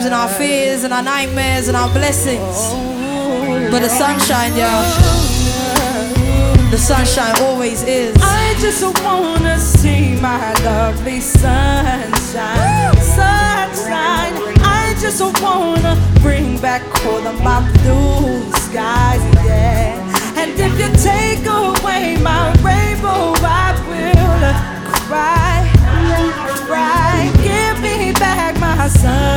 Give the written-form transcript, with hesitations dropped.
problems and our fears and our nightmares and our blessings. But the sunshine, y'all, the sunshine always is. I just wanna see my lovely sunshine, sunshine. I just wanna bring back all of my blue skies, yeah. And if you take